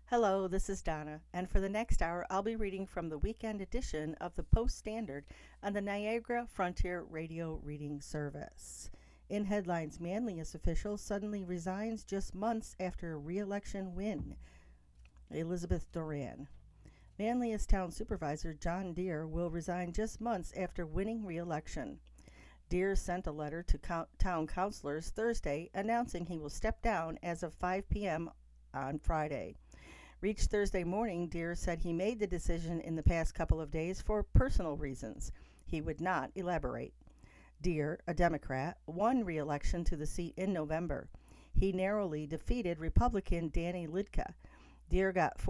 Hello, this is Donna, and for the next hour, I'll be reading from the weekend edition of the Post Standard on the Niagara Frontier Radio Reading Service. In headlines, Manlius official suddenly resigns just months after a re-election win. Elizabeth Doran. Manlius Town Supervisor John Deere will resign just months after winning re-election. Deere sent a letter to town councilors Thursday announcing he will step down as of 5 p.m. on Friday. Reached Thursday morning, Deere said he made the decision in the past couple of days for personal reasons. He would not elaborate. Deere, a Democrat, won re-election to the seat in November. He narrowly defeated Republican Danny Lidka. Deere got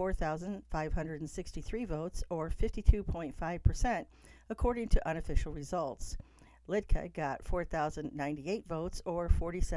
4,563 votes, or 52.5%, according to unofficial results. Lidka got 4,098 votes, or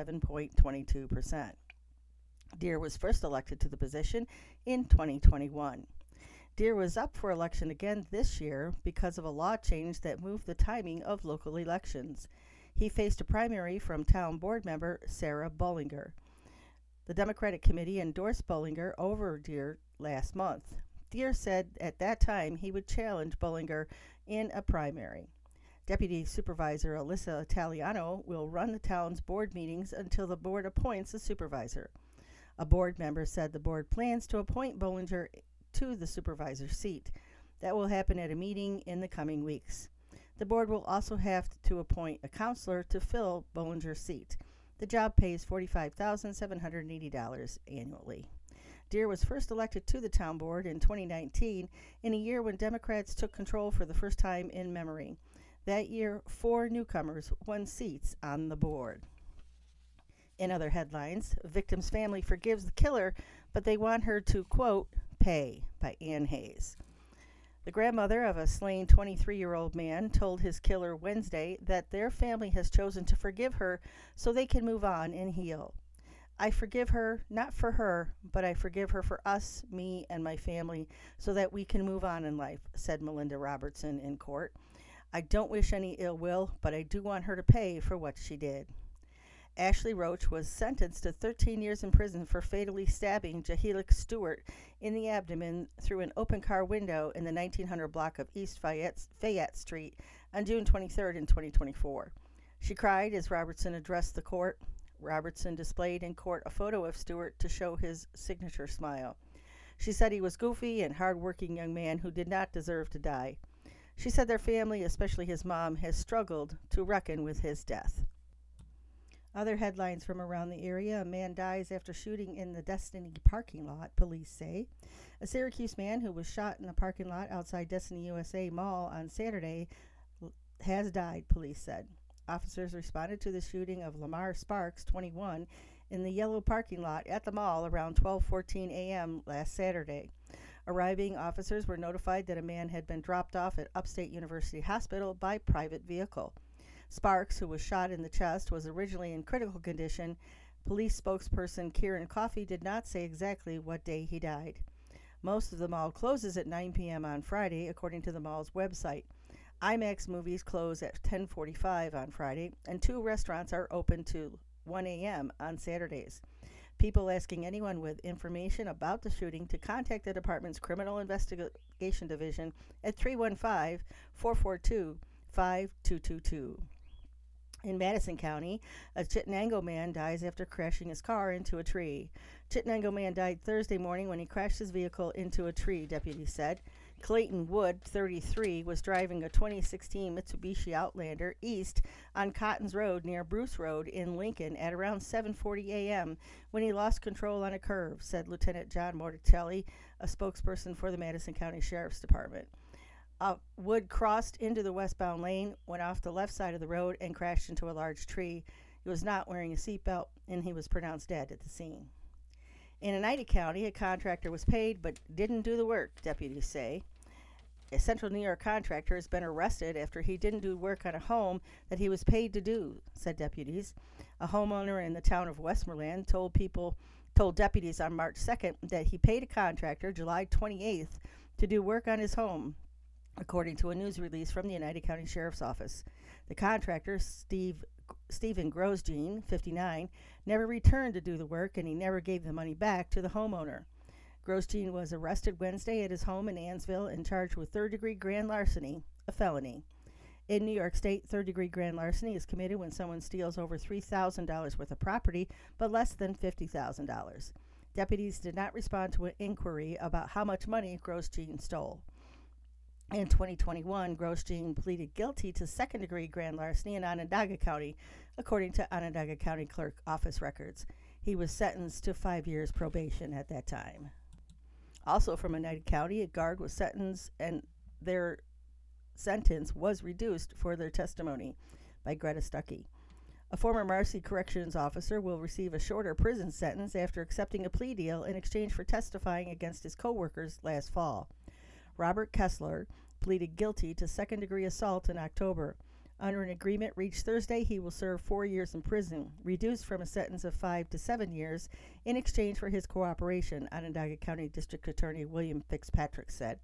47.22%. Deere was first elected to the position in 2021. Deere was up for election again this year because of a law change that moved the timing of local elections. He faced a primary from town board member Sarah Bollinger. The Democratic committee endorsed Bollinger over Deere last month. Deere said at that time he would challenge Bollinger in a primary. Deputy Supervisor Alyssa Italiano will run the town's board meetings until the board appoints a supervisor. A board member said the board plans to appoint Bollinger to the supervisor seat. That will happen at a meeting in the coming weeks. The board will also have to appoint a counselor to fill Bollinger's seat. The job pays $45,780 annually. Deere was first elected to the town board in 2019, in a year when Democrats took control for the first time in memory. That year, 4 newcomers won seats on the board. In other headlines, victim's family forgives the killer, but they want her to, quote, pay, by Ann Hayes. The grandmother of a slain 23-year-old man told his killer Wednesday that their family has chosen to forgive her so they can move on and heal. I forgive her, not for her, but I forgive her for us, me, and my family, so that we can move on in life, said Melinda Robertson in court. I don't wish any ill will, but I do want her to pay for what she did. Ashley Roach was sentenced to 13 years in prison for fatally stabbing Jahilik Stewart in the abdomen through an open car window in the 1900 block of East Fayette Street on June 23 in 2024. She cried as Robertson addressed the court. Robertson displayed in court a photo of Stewart to show his signature smile. She said he was goofy and hard-working young man who did not deserve to die. She said their family, especially his mom, has struggled to reckon with his death. Other headlines from around the area. A man dies after shooting in the Destiny parking lot, police say. A Syracuse man who was shot in the parking lot outside Destiny USA Mall on Saturday has died, police said. Officers responded to the shooting of Lamar Sparks, 21, in the yellow parking lot at the mall around 12:14 a.m. last Saturday. Arriving officers were notified that a man had been dropped off at Upstate University Hospital by private vehicle. Sparks, who was shot in the chest, was originally in critical condition. Police spokesperson Kieran Coffey did not say exactly what day he died. Most of the mall closes at 9 p.m. on Friday, according to the mall's website. IMAX movies close at 10:45 on Friday, and 2 restaurants are open to 1 a.m. on Saturdays. People asking anyone with information about the shooting to contact the department's Criminal Investigation Division at 315-442-5222. In Madison County, a Chittenango man dies after crashing his car into a tree. Chittenango man died Thursday morning when he crashed his vehicle into a tree, deputies said. Clayton Wood, 33, was driving a 2016 Mitsubishi Outlander east on Cottons Road near Bruce Road in Lincoln at around 7:40 a.m. when he lost control on a curve, said Lieutenant John Morticelli, a spokesperson for the Madison County Sheriff's Department. Wood crossed into the westbound lane, went off the left side of the road, and crashed into a large tree. He was not wearing a seatbelt, and he was pronounced dead at the scene. In Oneida County, a contractor was paid but didn't do the work, deputies say. A Central New York contractor has been arrested after he didn't do work on a home that he was paid to do, said deputies. A homeowner in the town of Westmoreland told deputies on March 2nd that he paid a contractor July 28th to do work on his home, according to a news release from the Oneida County Sheriff's Office. The contractor, Stephen Grosjean, 59, never returned to do the work, and he never gave the money back to the homeowner. Grosjean was arrested Wednesday at his home in Ansville and charged with third-degree grand larceny, a felony. In New York State, third-degree grand larceny is committed when someone steals over $3,000 worth of property, but less than $50,000. Deputies did not respond to an inquiry about how much money Grosjean stole. In 2021, Grosjean pleaded guilty to second-degree grand larceny in Onondaga County, according to Onondaga County Clerk Office records. He was sentenced to 5 years probation at that time. Also from Oneida County, a guard was sentenced, and their sentence was reduced for their testimony by Greta Stuckey. A former Marcy Corrections officer will receive a shorter prison sentence after accepting a plea deal in exchange for testifying against his co-workers last fall. Robert Kessler pleaded guilty to second-degree assault in October. Under an agreement reached Thursday, he will serve 4 years in prison, reduced from a sentence of 5 to 7 years, in exchange for his cooperation, Onondaga County District Attorney William Fitzpatrick said.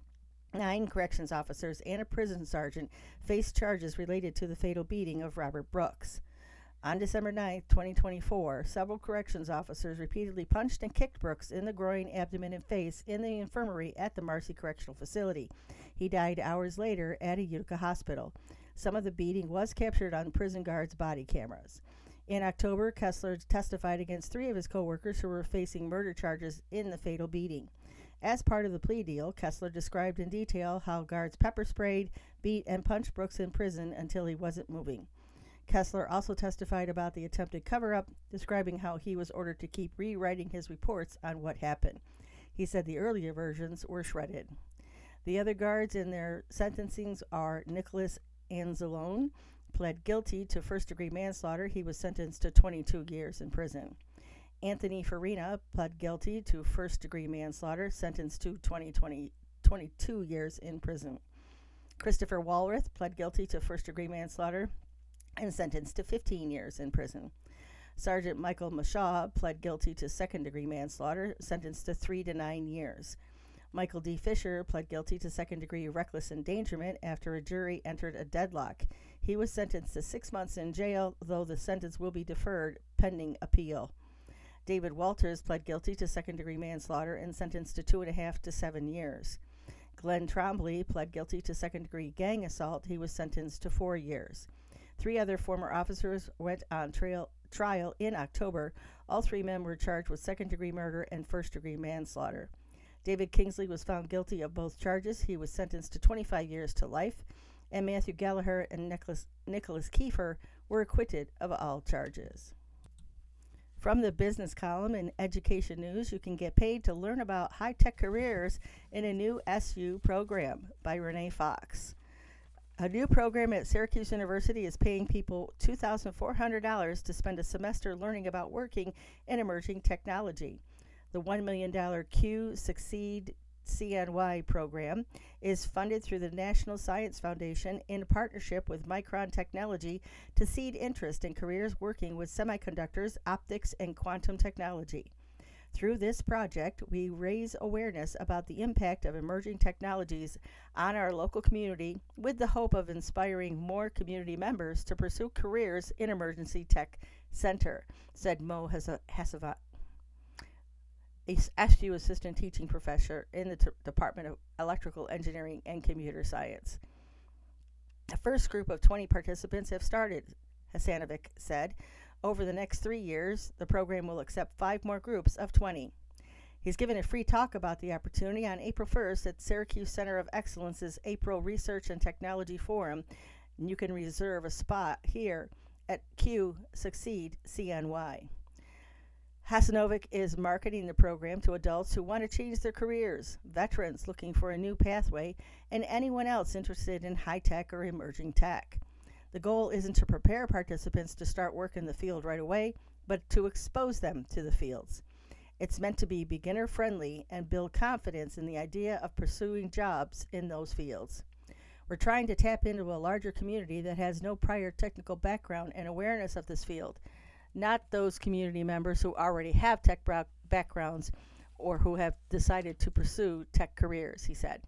9 corrections officers and a prison sergeant faced charges related to the fatal beating of Robert Brooks. On December 9, 2024, several corrections officers repeatedly punched and kicked Brooks in the groin, abdomen, and face in the infirmary at the Marcy Correctional Facility. He died hours later at a Utica hospital. Some of the beating was captured on prison guards' body cameras. In October, Kessler testified against 3 of his co-workers who were facing murder charges in the fatal beating. As part of the plea deal, Kessler described in detail how guards pepper sprayed, beat, and punched Brooks in prison until he wasn't moving. Kessler also testified about the attempted cover-up, describing how he was ordered to keep rewriting his reports on what happened. He said the earlier versions were shredded. The other guards in their sentencings are Nicholas Anzalone, pled guilty to first-degree manslaughter. He was sentenced to 22 years in prison. Anthony Farina pled guilty to first-degree manslaughter, sentenced to 22 years in prison. Christopher Walrath pled guilty to first-degree manslaughter and sentenced to 15 years in prison. Sergeant Michael Mashaw pled guilty to second-degree manslaughter, sentenced to 3 to 9 years. Michael D. Fisher pled guilty to second-degree reckless endangerment after a jury entered a deadlock. He was sentenced to 6 months in jail, though the sentence will be deferred pending appeal. David Walters pled guilty to second-degree manslaughter and sentenced to 2.5 to 7 years. Glenn Trombley pled guilty to second-degree gang assault. He was sentenced to 4 years. 3 other former officers went on trial in October. All 3 men were charged with second-degree murder and first-degree manslaughter. David Kingsley was found guilty of both charges. He was sentenced to 25 years to life, and Matthew Gallagher and Nicholas Kiefer were acquitted of all charges. From the business column in Education News, you can get paid to learn about high-tech careers in a new SU program by Renee Fox. A new program at Syracuse University is paying people $2,400 to spend a semester learning about working in emerging technology. The $1 million Q Succeed CNY program is funded through the National Science Foundation in partnership with Micron Technology to seed interest in careers working with semiconductors, optics, and quantum technology. Through this project, we raise awareness about the impact of emerging technologies on our local community with the hope of inspiring more community members to pursue careers in Emergency Tech Center, said Mo Hasavat, a SU assistant teaching professor in the Department of Electrical Engineering and Computer Science. The first group of 20 participants have started, Hasanovic said. Over the next 3 years, the program will accept 5 more groups of 20. He's given a free talk about the opportunity on April 1st at Syracuse Center of Excellence's April Research and Technology Forum. And you can reserve a spot here at Q Succeed CNY. Hasanovic is marketing the program to adults who want to change their careers, veterans looking for a new pathway, and anyone else interested in high-tech or emerging tech. The goal isn't to prepare participants to start work in the field right away, but to expose them to the fields. It's meant to be beginner-friendly and build confidence in the idea of pursuing jobs in those fields. We're trying to tap into a larger community that has no prior technical background and awareness of this field, not those community members who already have tech backgrounds or who have decided to pursue tech careers, he said.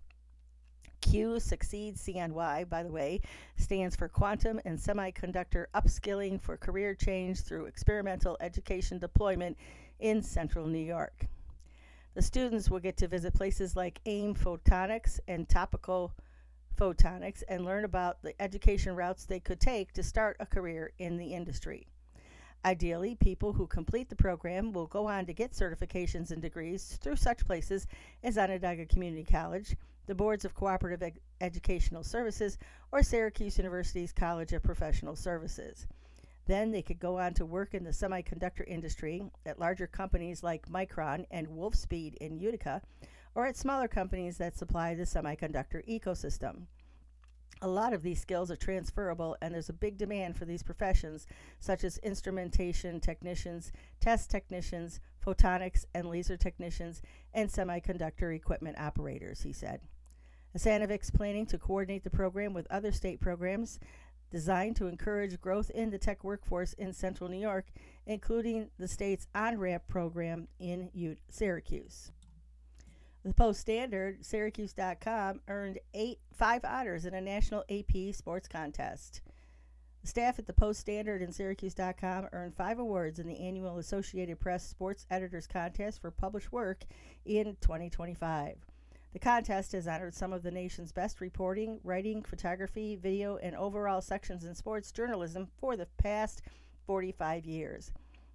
Q Succeed CNY, by the way, stands for Quantum and Semiconductor Upskilling for Career Change through Experimental Education Deployment in Central New York. The students will get to visit places like AIM Photonics and Topical Photonics and learn about the education routes they could take to start a career in the industry. Ideally, people who complete the program will go on to get certifications and degrees through such places as Onondaga Community College, the Boards of Cooperative Educational Services, or Syracuse University's College of Professional Services. Then they could go on to work in the semiconductor industry at larger companies like Micron and Wolfspeed in Utica, or at smaller companies that supply the semiconductor ecosystem. A lot of these skills are transferable, and there's a big demand for these professions, such as instrumentation technicians, test technicians, photonics and laser technicians, and semiconductor equipment operators, he said. Asanovic's planning to coordinate the program with other state programs designed to encourage growth in the tech workforce in central New York, including the state's on-ramp program in Syracuse. The Post-Standard, Syracuse.com, earned 5 honors in a national AP sports contest. The staff at the Post-Standard and Syracuse.com earned 5 awards in the annual Associated Press Sports Editors Contest for published work in 2025. The contest has honored some of the nation's best reporting, writing, photography, video, and overall sections in sports journalism for the past 45 years.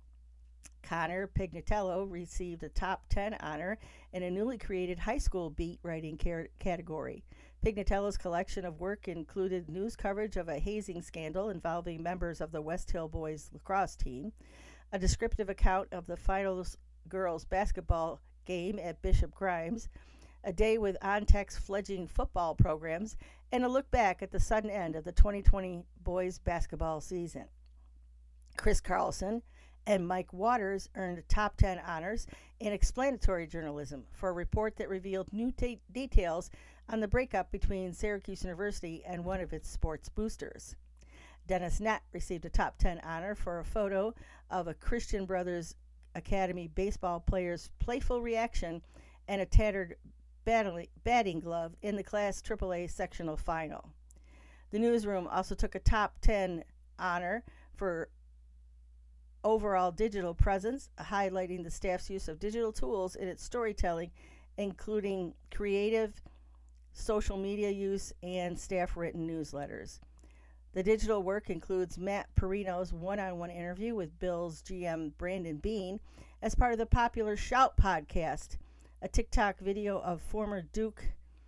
Connor Pignatello received a top 10 honor in a newly created high school beat writing category. Pignatello's collection of work included news coverage of a hazing scandal involving members of the West Hill boys lacrosse team, a descriptive account of the finals girls basketball game at Bishop Grimes, a day with OnTech's fledgling football programs, and a look back at the sudden end of the 2020 boys basketball season. Chris Carlson and Mike Waters earned top 10 honors in explanatory journalism for a report that revealed new details on the breakup between Syracuse University and one of its sports boosters. Dennis Nett received a top 10 honor for a photo of a Christian Brothers Academy baseball player's playful reaction and a tattered batting glove in the Class AAA sectional final. The newsroom also took a top 10 honor for overall digital presence, highlighting the staff's use of digital tools in its storytelling, including creative social media use and staff-written newsletters. The digital work includes Matt Perino's one-on-one interview with Bills GM Brandon Beane as part of the popular Shout podcast, a TikTok video of former Duke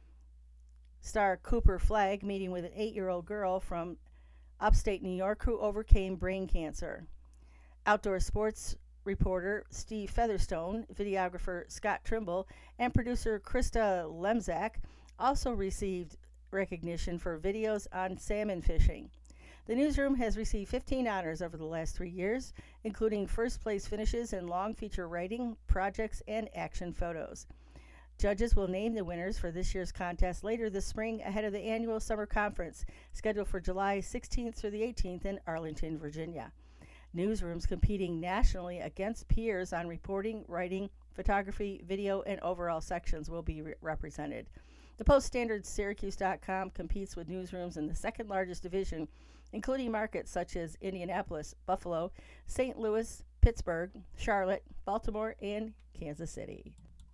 star Cooper Flagg meeting with an 8-year-old girl from upstate New York who overcame brain cancer. Outdoor sports reporter Steve Featherstone, videographer Scott Trimble, and producer Krista Lemzak also received recognition for videos on salmon fishing. The newsroom has received 15 honors over the last 3 years, including first place finishes in long feature writing, projects, and action photos. Judges will name the winners for this year's contest later this spring ahead of the annual summer conference scheduled for July 16th through the 18th in Arlington, Virginia. Newsrooms competing nationally against peers on reporting, writing, photography, video, and overall sections will be represented. The Post-Standard Syracuse.com competes with newsrooms in the second largest division, including markets such as Indianapolis, Buffalo, St. Louis, Pittsburgh, Charlotte, Baltimore, and Kansas City.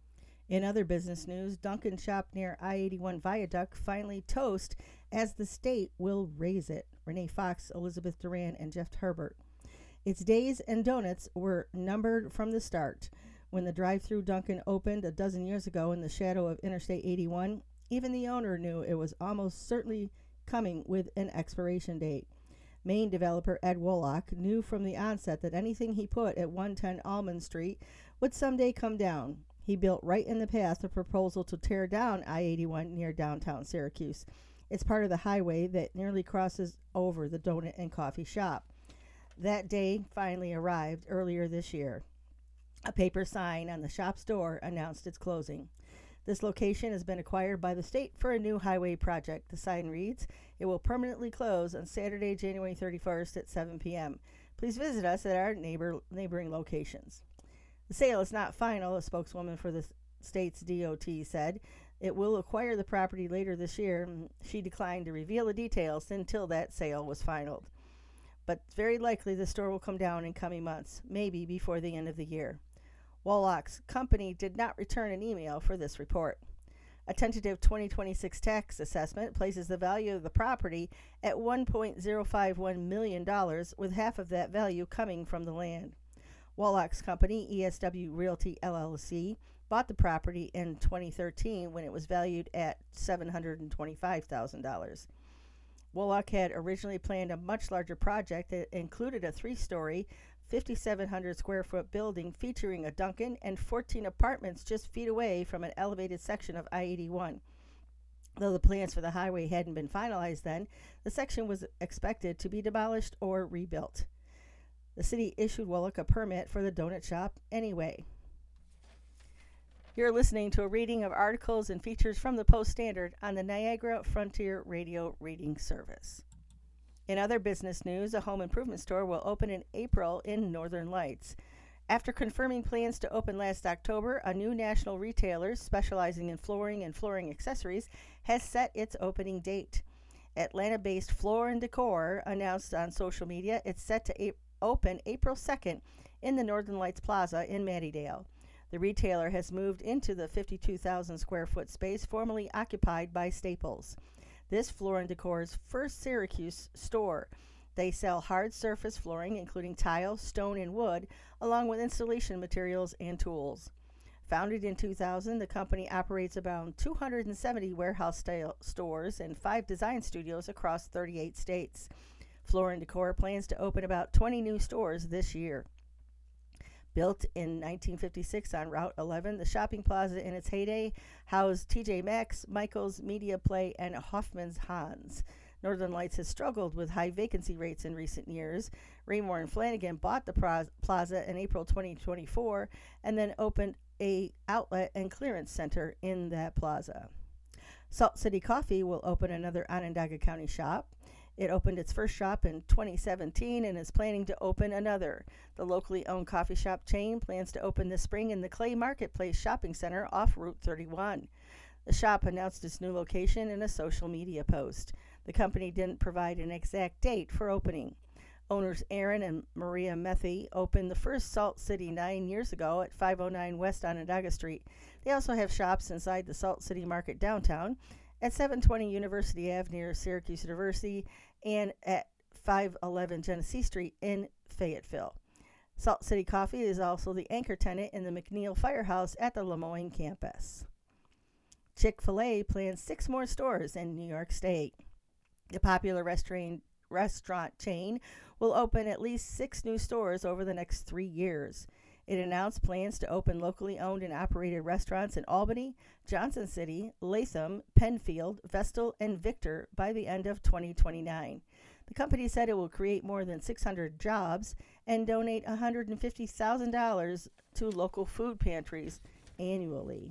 In other business news, Dunkin' shop near I-81 Viaduct finally toast as the state will raise it. Renee Fox, Elizabeth Duran, and Jeff Herbert. Its days and donuts were numbered from the start. When the drive-through Dunkin' opened a dozen years ago in the shadow of Interstate 81, even the owner knew it was almost certainly coming with an expiration date. Maine developer Ed Wollock knew from the onset that anything he put at 110 Almond Street would someday come down. He built right in the path a proposal to tear down I-81 near downtown Syracuse. It's part of the highway that nearly crosses over the donut and coffee shop. That day finally arrived earlier this year. A paper sign on the shop's door announced its closing. This location has been acquired by the state for a new highway project. The sign reads, "It will permanently close on Saturday, January 31st at 7 p.m. Please visit us at our neighboring locations." The sale is not final, a spokeswoman for the state's DOT said. It will acquire the property later this year. She declined to reveal the details until that sale was finalized. But very likely the store will come down in coming months, maybe before the end of the year. Wallach's company did not return an email for this report. A tentative 2026 tax assessment places the value of the property at $1.051 million, with half of that value coming from the land. Wallach's company, ESW Realty LLC, bought the property in 2013 when it was valued at $725,000. Wallach had originally planned a much larger project that included a 3-story, 5,700 square foot building featuring a Dunkin' and 14 apartments just feet away from an elevated section of I-81. Though the plans for the highway hadn't been finalized then, the section was expected to be demolished or rebuilt. The city issued Wallach a permit for the donut shop anyway. You're listening to a reading of articles and features from the Post-Standard on the Niagara Frontier Radio Reading Service. In other business news, a home improvement store will open in April in Northern Lights. After confirming plans to open last October, a new national retailer specializing in flooring and flooring accessories has set its opening date. Atlanta-based Floor & Decor announced on social media it's set to open April 2nd in the Northern Lights Plaza in Mattydale. The retailer has moved into the 52,000 square foot space formerly occupied by Staples. This Floor & Decor's first Syracuse store. They sell hard surface flooring, including tile, stone, and wood, along with installation materials and tools. Founded in 2000, the company operates about 270 warehouse-style stores and 5 design studios across 38 states. Floor & Decor plans to open about 20 new stores this year. Built in 1956 on Route 11, the shopping plaza in its heyday housed TJ Maxx, Michaels, Media Play, and Hoffman's Hans. Northern Lights has struggled with high vacancy rates in recent years. Raymore and Flanagan bought the plaza in April 2024 and then opened a outlet and clearance center in that plaza. Salt City Coffee will open another Onondaga County shop. It opened its first shop in 2017 and is planning to open another. The locally owned coffee shop chain plans to open this spring in the Clay Marketplace Shopping Center off Route 31. The shop announced its new location in a social media post. The company didn't provide an exact date for opening. Owners Aaron and Maria Methy opened the first Salt City 9 years ago at 509 West Onondaga Street. They also have shops inside the Salt City Market downtown, at 720 University Ave near Syracuse University, and at 511 Genesee Street in Fayetteville. Salt City Coffee is also the anchor tenant in the McNeil Firehouse at the Lemoyne campus. Chick-fil-A plans 6 more stores in New York State. The popular restaurant chain will open at least 6 new stores over the next 3 years. It announced plans to open locally owned and operated restaurants in Albany, Johnson City, Latham, Penfield, Vestal, and Victor by the end of 2029. The company said it will create more than 600 jobs and donate $150,000 to local food pantries annually.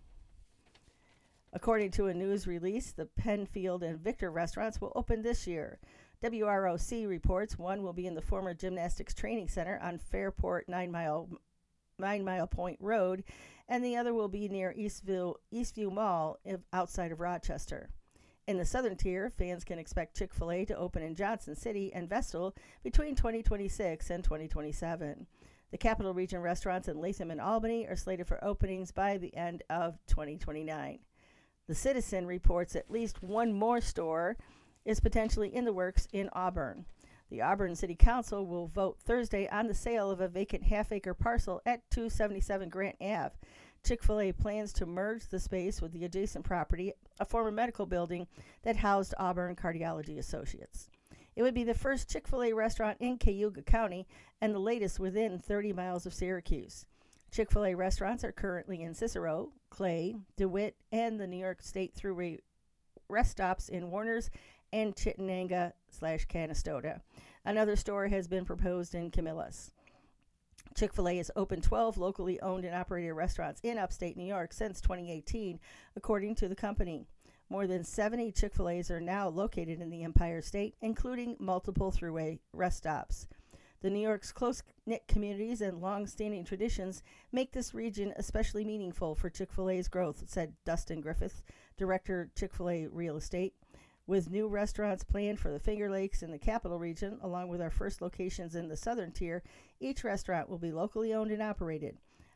According to a news release, the Penfield and Victor restaurants will open this year. WROC reports one will be in the former Gymnastics Training Center on Fairport 9 Mile Point Road, and the other will be near Eastview Mall outside of Rochester. In the southern tier, fans can expect Chick-fil-A to open in Johnson City and Vestal between 2026 and 2027. The Capital Region restaurants in Latham and Albany are slated for openings by the end of 2029. The Citizen reports at least one more store is potentially in the works in Auburn. The Auburn City Council will vote Thursday on the sale of a vacant half-acre parcel at 277 Grant Ave. Chick-fil-A plans to merge the space with the adjacent property, a former medical building that housed Auburn Cardiology Associates. It would be the first Chick-fil-A restaurant in Cayuga County and the latest within 30 miles of Syracuse. Chick-fil-A restaurants are currently in Cicero, Clay, DeWitt, and the New York State Thruway rest stops in Warner's and Chittenango/Canastota. Another store has been proposed in Camillus. Chick-fil-A has opened 12 locally owned and operated restaurants in upstate New York since 2018, according to the company. More than 70 Chick-fil-A's are now located in the Empire State, including multiple Thruway rest stops. The New York's close-knit communities and long-standing traditions make this region especially meaningful for Chick-fil-A's growth, said Dustin Griffith, Director, Chick-fil-A Real Estate. With new restaurants planned for the Finger Lakes in the Capital Region, along with our first locations in the southern tier, each restaurant will be locally owned and operated.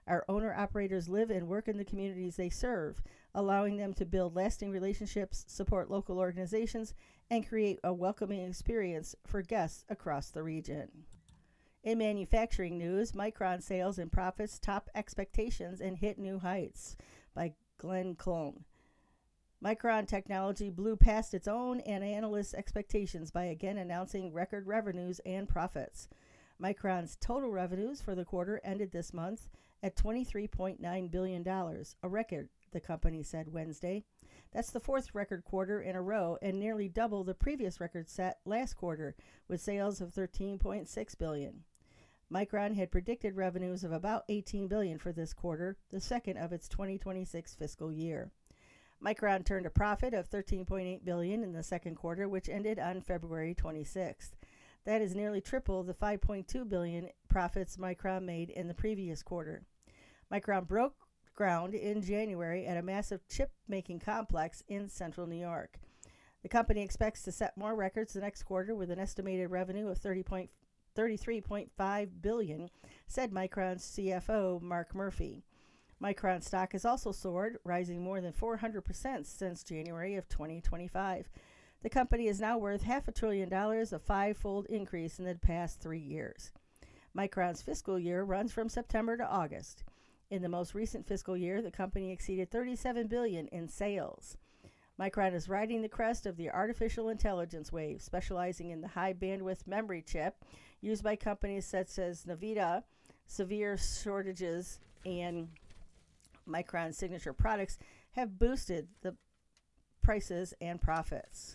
Our owner-operators live and work in the communities they serve, allowing them to build lasting relationships, support local organizations, and create a welcoming experience for guests across the region. In manufacturing news, Micron sales and profits top expectations and hit new heights by Glenn Klone. Micron Technology blew past its own and analysts' expectations by again announcing record revenues and profits. Micron's total revenues for the quarter ended this month at $23.9 billion, a record, the company said Wednesday. That's the fourth record quarter in a row and nearly double the previous record set last quarter, with sales of $13.6 billion. Micron had predicted revenues of about $18 billion for this quarter, the second of its 2026 fiscal year. Micron turned a profit of $13.8 billion in the second quarter, which ended on February 26th. That is nearly triple the $5.2 billion profits Micron made in the previous quarter. Micron broke ground in January at a massive chip-making complex in central New York. The company expects to set more records the next quarter with an estimated revenue of $33.5 billion, said Micron's CFO, Mark Murphy. Micron stock has also soared, rising more than 400% since January of 2025. The company is now worth $500 billion, a five-fold increase in the past 3 years. Micron's fiscal year runs from September to August. In the most recent fiscal year, the company exceeded $37 billion in sales. Micron is riding the crest of the artificial intelligence wave, specializing in the high-bandwidth memory chip used by companies such as NVIDIA. Severe shortages and Micron's signature products have boosted the prices and profits.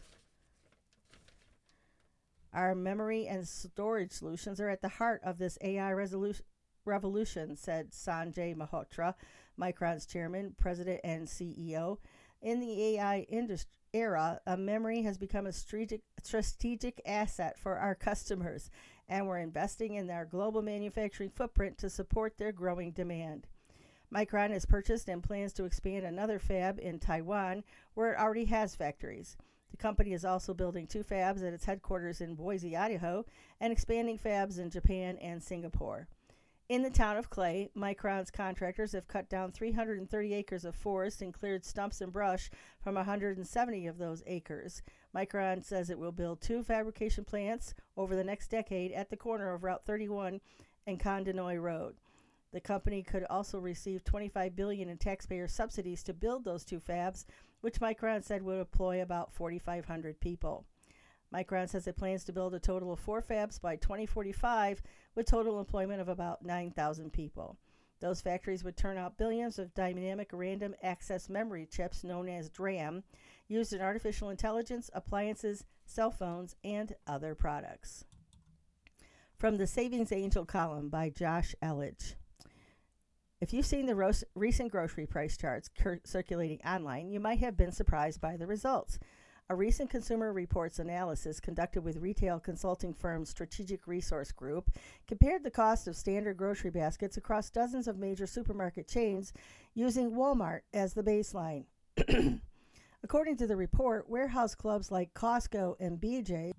Our memory and storage solutions are at the heart of this AI revolution, said Sanjay Mehrotra, Micron's chairman, president, and CEO. In the AI era, a memory has become a strategic asset for our customers, and we're investing in our global manufacturing footprint to support their growing demand. Micron has purchased and plans to expand another fab in Taiwan, where it already has factories. The company is also building 2 fabs at its headquarters in Boise, Idaho, and expanding fabs in Japan and Singapore. In the town of Clay, Micron's contractors have cut down 330 acres of forest and cleared stumps and brush from 170 of those acres. Micron says it will build 2 fabrication plants over the next decade at the corner of Route 31 and Condenoy Road. The company could also receive $25 billion in taxpayer subsidies to build those 2 fabs, which Micron said would employ about 4,500 people. Micron says it plans to build a total of 4 fabs by 2045, with total employment of about 9,000 people. Those factories would turn out billions of dynamic random access memory chips known as DRAM, used in artificial intelligence, appliances, cell phones, and other products. From the Savings Angel column by Josh Elledge. If you've seen the recent grocery price charts circulating online, you might have been surprised by the results. A recent Consumer Reports analysis conducted with retail consulting firm Strategic Resource Group compared the cost of standard grocery baskets across dozens of major supermarket chains using Walmart as the baseline. According to the report, warehouse clubs like Costco and BJ's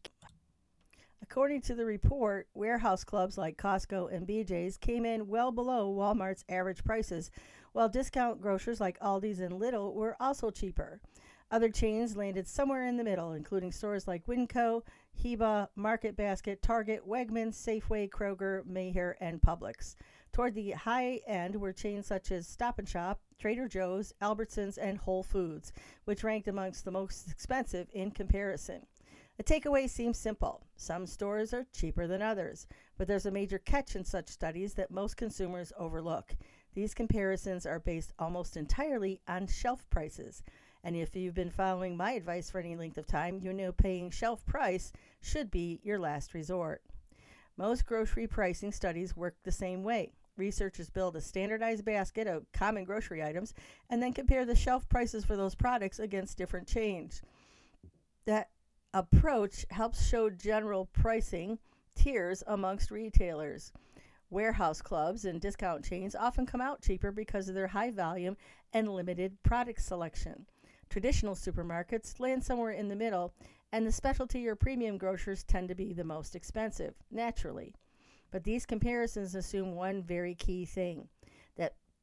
came in well below Walmart's average prices, while discount grocers like Aldi's and Lidl were also cheaper. Other chains landed somewhere in the middle, including stores like Winco, Heba, Market Basket, Target, Wegmans, Safeway, Kroger, Meijer, and Publix. Toward the high end were chains such as Stop & Shop, Trader Joe's, Albertsons, and Whole Foods, which ranked amongst the most expensive in comparison. The takeaway seems simple. Some stores are cheaper than others, but there's a major catch in such studies that most consumers overlook. These comparisons are based almost entirely on shelf prices. And if you've been following my advice for any length of time, you know paying shelf price should be your last resort. Most grocery pricing studies work the same way. Researchers build a standardized basket of common grocery items and then compare the shelf prices for those products against different chains. That approach helps show general pricing tiers amongst retailers. Warehouse clubs and discount chains often come out cheaper because of their high volume and limited product selection. Traditional supermarkets land somewhere in the middle, and the specialty or premium grocers tend to be the most expensive, naturally. But these comparisons assume one very key thing.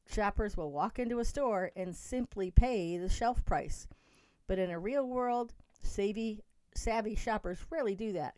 shoppers will walk into a store and simply pay the shelf price. But in a real world, savvy shoppers rarely do that.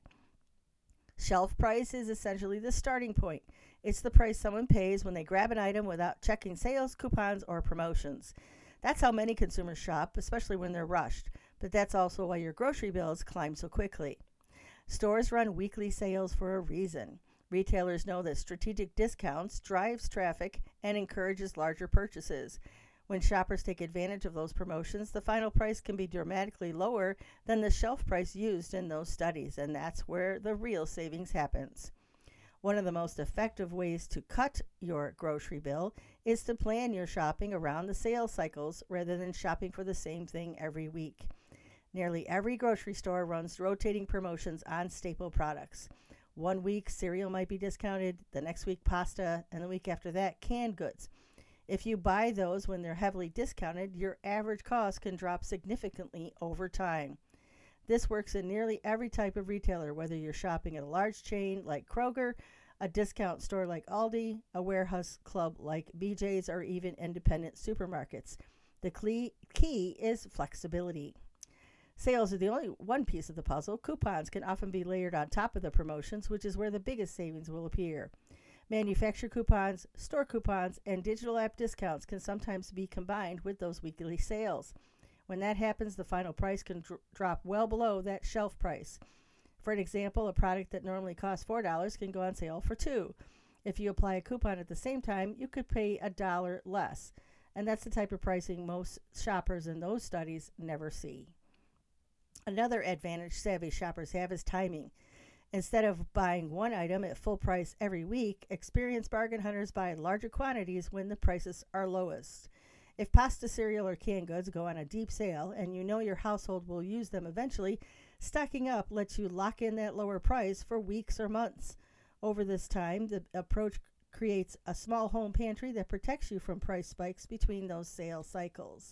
Shelf price is essentially the starting point. It's the price someone pays when they grab an item without checking sales, coupons, or promotions. That's how many consumers shop, especially when they're rushed. But that's also why your grocery bills climb so quickly. Stores run weekly sales for a reason. Retailers know that strategic discounts drives traffic and encourages larger purchases. When shoppers take advantage of those promotions, the final price can be dramatically lower than the shelf price used in those studies, and that's where the real savings happens. One of the most effective ways to cut your grocery bill is to plan your shopping around the sales cycles rather than shopping for the same thing every week. Nearly every grocery store runs rotating promotions on staple products. One week, cereal might be discounted, the next week, pasta, and the week after that, canned goods. If you buy those when they're heavily discounted, your average cost can drop significantly over time. This works in nearly every type of retailer, whether you're shopping at a large chain like Kroger, a discount store like Aldi, a warehouse club like BJ's, or even independent supermarkets. The key is flexibility. Sales are the only one piece of the puzzle. Coupons can often be layered on top of the promotions, which is where the biggest savings will appear. Manufacturer coupons, store coupons, and digital app discounts can sometimes be combined with those weekly sales. When that happens, the final price can drop well below that shelf price. For an example, a product that normally costs $4 can go on sale for $2. If you apply a coupon at the same time, you could pay $1 less. And that's the type of pricing most shoppers in those studies never see. Another advantage savvy shoppers have is timing. Instead of buying one item at full price every week, experienced bargain hunters buy larger quantities when the prices are lowest. If pasta, cereal, or canned goods go on a deep sale and you know your household will use them eventually, stocking up lets you lock in that lower price for weeks or months. Over this time, the approach creates a small home pantry that protects you from price spikes between those sales cycles.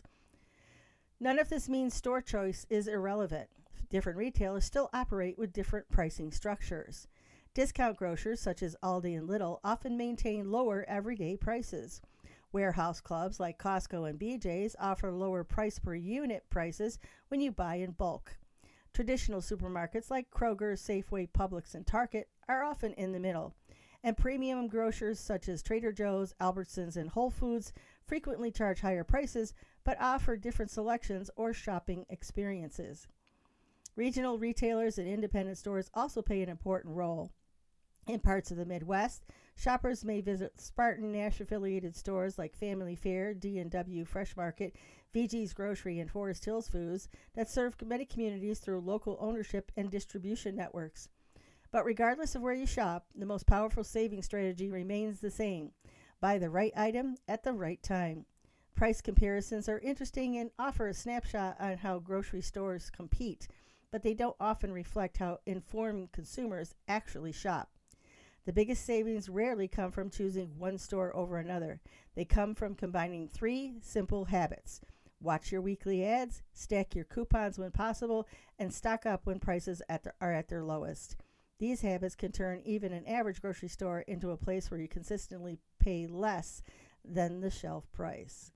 None of this means store choice is irrelevant. Different retailers still operate with different pricing structures. Discount grocers such as Aldi and Lidl often maintain lower everyday prices. Warehouse clubs like Costco and BJ's offer lower price per unit prices when you buy in bulk. Traditional supermarkets like Kroger, Safeway, Publix, and Target are often in the middle. And premium grocers such as Trader Joe's, Albertsons, and Whole Foods frequently charge higher prices but offer different selections or shopping experiences. Regional retailers and independent stores also play an important role. In parts of the Midwest, shoppers may visit Spartan Nash-affiliated stores like Family Fare, D&W Fresh Market, VG's Grocery, and Forest Hills Foods that serve many communities through local ownership and distribution networks. But regardless of where you shop, the most powerful saving strategy remains the same. Buy the right item at the right time. Price comparisons are interesting and offer a snapshot on how grocery stores compete, but they don't often reflect how informed consumers actually shop. The biggest savings rarely come from choosing one store over another. They come from combining 3 simple habits. Watch your weekly ads, stack your coupons when possible, and stock up when prices are at their lowest. These habits can turn even an average grocery store into a place where you consistently pay less than the shelf price.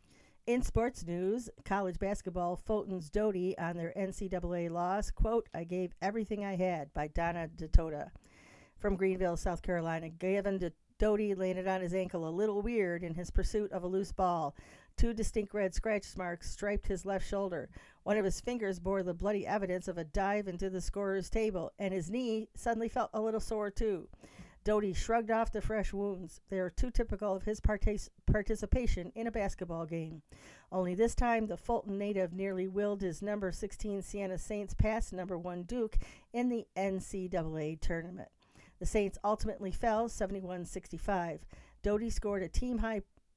In sports news, college basketball Fulton's Doty on their NCAA loss, quote, "I gave everything I had," by Donna Ditota. From Greenville, South Carolina, Gavin Doty landed on his ankle a little weird in his pursuit of a loose ball. 2 distinct red scratch marks striped his left shoulder. One of his fingers bore the bloody evidence of a dive into the scorer's table, and his knee suddenly felt a little sore too. Doty shrugged off the fresh wounds. They are too typical of his participation in a basketball game. Only this time, the Fulton native nearly willed his number 16 Siena Saints past number 1 Duke in the NCAA tournament. The Saints ultimately fell 71-65. Doty scored a team high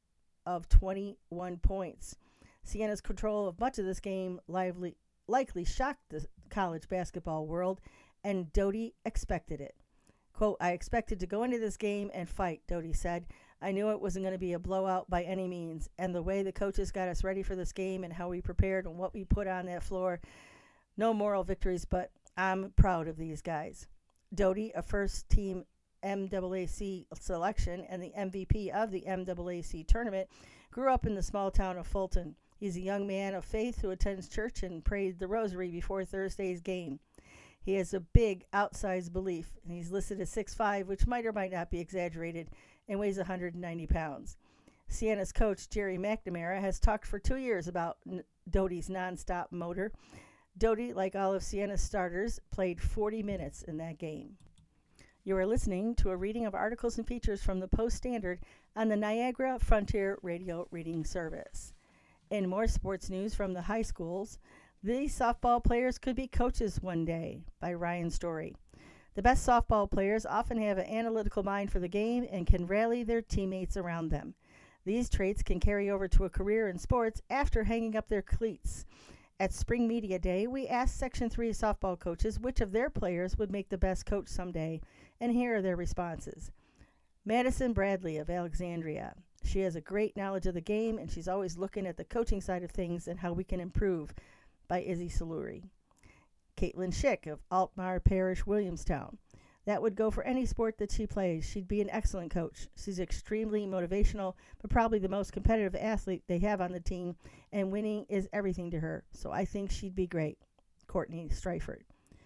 of 21 points. Siena's control of much of this game likely shocked the college basketball world, and Doty expected it. Quote, "I expected to go into this game and fight," Doty said. "I knew it wasn't going to be a blowout by any means, and the way the coaches got us ready for this game and how we prepared and what we put on that floor, no moral victories, but I'm proud of these guys." Doty, a first-team MAAC selection and the MVP of the MAAC tournament, grew up in the small town of Fulton. He's a young man of faith who attends church and prays the rosary before Thursday's game. He has a big, outsized belief, and he's listed as 6'5", which might or might not be exaggerated, and weighs 190 pounds. Sienna's coach, Jerry McNamara, has talked for 2 years about Doty's nonstop motor. Doty, like all of Sienna's starters, played 40 minutes in that game. You are listening to a reading of articles and features from the Post-Standard on the Niagara Frontier Radio Reading Service. In more sports news from the high schools, these softball players could be coaches one day, by Ryan Story. The best softball players often have an analytical mind for the game and can rally their teammates around them. These traits can carry over to a career in sports after hanging up their cleats. At Spring Media Day, we asked Section 3 softball coaches which of their players would make the best coach someday, and here are their responses. Madison Bradley of Alexandria. She has a great knowledge of the game, and she's always looking at the coaching side of things and how we can improve, by Izzy Saluri. Caitlin Schick of Altmar Parish, Williamstown. That would go for any sport that she plays. She'd be an excellent coach. She's extremely motivational, but probably the most competitive athlete they have on the team, and winning is everything to her. So I think she'd be great. Courtney Streifert.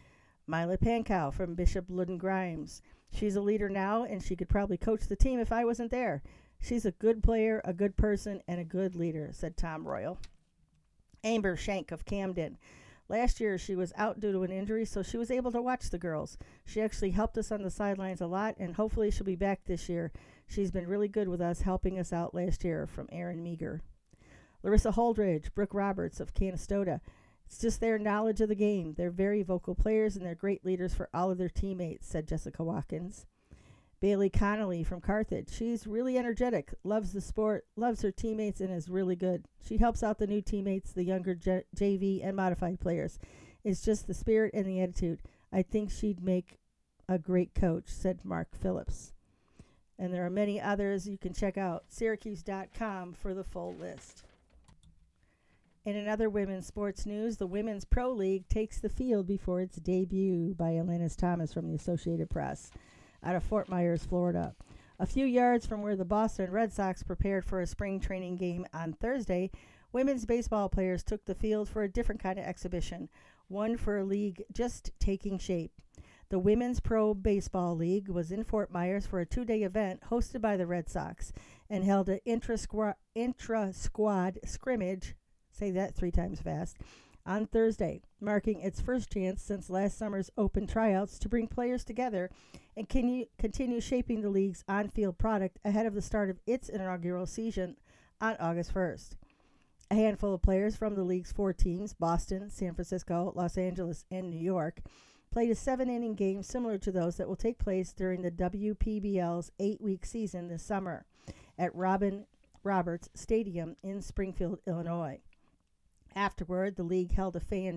Mila Pankow from Bishop Ludden Grimes. She's a leader now, and she could probably coach the team if I wasn't there. She's a good player, a good person, and a good leader, said Tom Royal. Amber Shank of Camden. Last year, she was out due to an injury, so she was able to watch the girls. She actually helped us on the sidelines a lot, and hopefully she'll be back this year. She's been really good with us, helping us out last year, from Aaron Meager. Larissa Holdridge, Brooke Roberts of Canastota. It's just their knowledge of the game. They're very vocal players, and they're great leaders for all of their teammates, said Jessica Watkins. Bailey Connolly from Carthage. She's really energetic, loves the sport, loves her teammates, and is really good. She helps out the new teammates, the younger JV and modified players. It's just the spirit and the attitude. I think she'd make a great coach, said Mark Phillips. And there are many others. You can check out Syracuse.com for the full list. In other women's sports news, the Women's Pro League takes the field before its debut, by Alanis Thomas from the Associated Press, out of Fort Myers, Florida. A few yards from where the Boston Red Sox prepared for a spring training game on Thursday, women's baseball players took the field for a different kind of exhibition, one for a league just taking shape. The Women's Pro Baseball League was in Fort Myers for a 2-day event hosted by the Red Sox and held an intra-squad scrimmage, say that 3 times fast, on Thursday, marking its first chance since last summer's open tryouts to bring players together and continue shaping the league's on-field product ahead of the start of its inaugural season on August 1st. A handful of players from the league's 4 teams, Boston, San Francisco, Los Angeles, and New York, played a 7-inning game similar to those that will take place during the WPBL's 8-week season this summer at Robin Roberts Stadium in Springfield, Illinois. Afterward, the league held a fan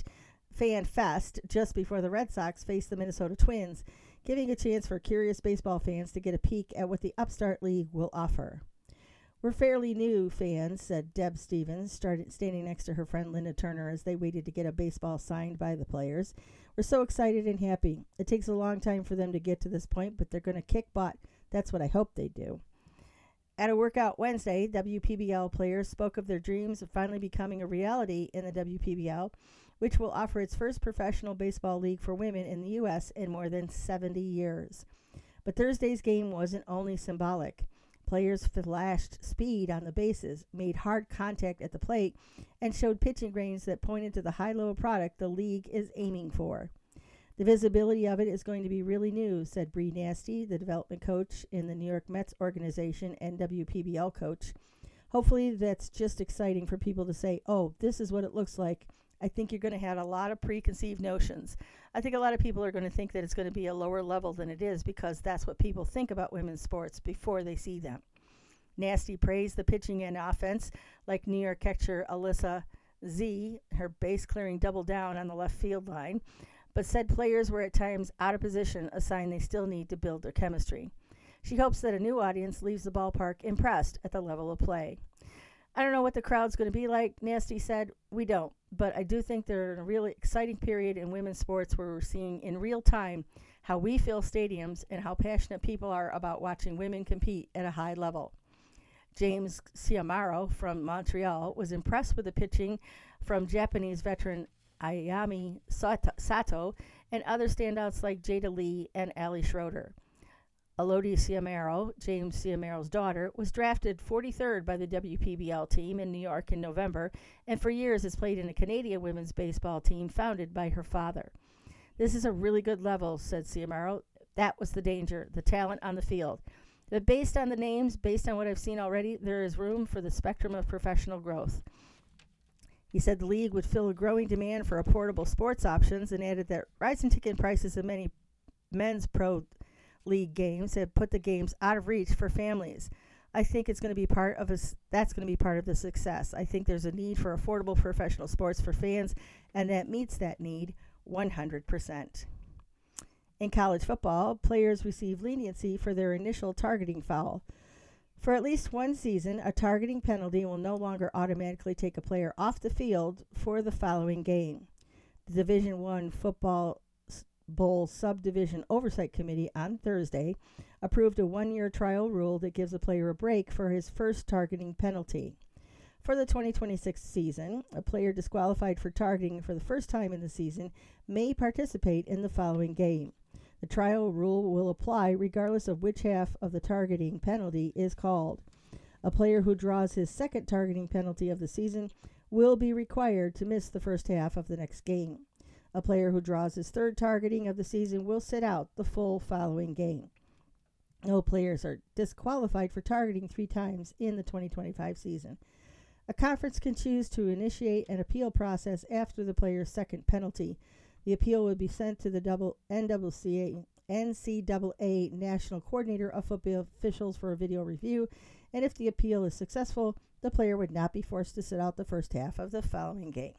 fest just before the Red Sox faced the Minnesota Twins, giving a chance for curious baseball fans to get a peek at what the upstart league will offer. We're fairly new fans, said Deb Stevens, standing next to her friend Linda Turner as they waited to get a baseball signed by the players. We're so excited and happy. It takes a long time for them to get to this point, but they're going to kick butt. That's what I hope they do. At a workout Wednesday, WPBL players spoke of their dreams of finally becoming a reality in the WPBL, which will offer its first professional baseball league for women in the U.S. in more than 70 years. But Thursday's game wasn't only symbolic. Players flashed speed on the bases, made hard contact at the plate, and showed pitching range that pointed to the high-level product the league is aiming for. The visibility of it is going to be really new, said Bree Nasty, the development coach in the New York Mets organization and WPBL coach. Hopefully that's just exciting for people to say, oh, this is what it looks like. I think you're going to have a lot of preconceived notions. I think a lot of people are going to think that it's going to be a lower level than it is because that's what people think about women's sports before they see them. Nasty praised the pitching and offense, like New York catcher Alyssa Z, her base clearing double down on the left field line, but said players were at times out of position, a sign they still need to build their chemistry. She hopes that a new audience leaves the ballpark impressed at the level of play. I don't know what the crowd's going to be like, Nasty said. We don't, but I do think they're in a really exciting period in women's sports where we're seeing in real time how we fill stadiums, and how passionate people are about watching women compete at a high level. James Ciamaro from Montreal was impressed with the pitching from Japanese veteran Ayami Sato and other standouts like Jada Lee and Ali Schroeder. Elodie Ciamaro, James Ciamaro's daughter, was drafted 43rd by the WPBL team in New York in November, and for years has played in a Canadian women's baseball team founded by her father. This is a really good level, said Ciamaro. That was the danger, the talent on the field. But based on the names, based on what I've seen already, there is room for the spectrum of professional growth. He said the league would fill a growing demand for affordable sports options and added that rising ticket prices of many men's pro league games have put the games out of reach for families. I think it's going to be that's going to be part of the success. I think there's a need for affordable professional sports for fans, and that meets that need 100%. In college football, players receive leniency for their initial targeting foul. For at least one season, a targeting penalty will no longer automatically take a player off the field for the following game. The Division I Football Bowl Subdivision Oversight Committee on Thursday approved a one-year trial rule that gives a player a break for his first targeting penalty. For the 2026 season, a player disqualified for targeting for the first time in the season may participate in the following game. The trial rule will apply regardless of which half of the targeting penalty is called. A player who draws his second targeting penalty of the season will be required to miss the first half of the next game. A player who draws his third targeting of the season will sit out the full following game. No players are disqualified for targeting 3 times in the 2025 season. A conference can choose to initiate an appeal process after the player's second penalty. The appeal would be sent to the NCAA National Coordinator of Football Officials for a video review, and if the appeal is successful, the player would not be forced to sit out the first half of the following game.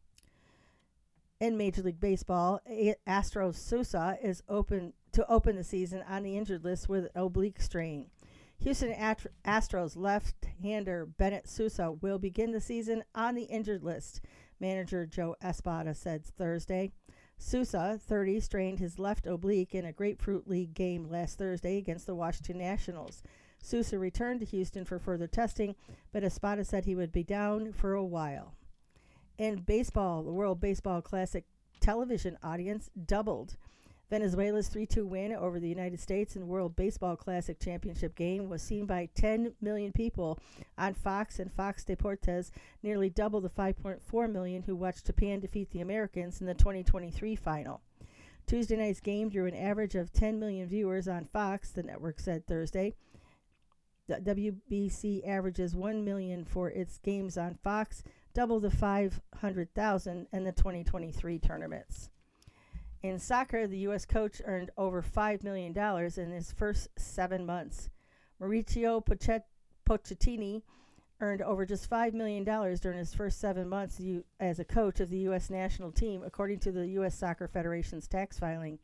In Major League Baseball, Astros Sousa is open the season on the injured list with an oblique strain. Houston Astros left-hander Bennett Sousa will begin the season on the injured list, manager Joe Espada said Thursday. Sousa, 30, strained his left oblique in a Grapefruit League game last Thursday against the Washington Nationals. Sousa returned to Houston for further testing, but Espada said he would be down for a while. In baseball, the World Baseball Classic television audience doubled. Venezuela's 3-2 win over the United States in the World Baseball Classic Championship game was seen by 10 million people on Fox and Fox Deportes, nearly double the 5.4 million who watched Japan defeat the Americans in the 2023 final. Tuesday night's game drew an average of 10 million viewers on Fox, the network said Thursday. The WBC averages 1 million for its games on Fox, double the 500,000 in the 2023 tournaments. In soccer, the U.S. coach earned over $5 million in his first 7 months. Mauricio Pochettino earned over just $5 million during his first 7 months as a coach of the U.S. national team, according to the U.S. Soccer Federation's tax filing.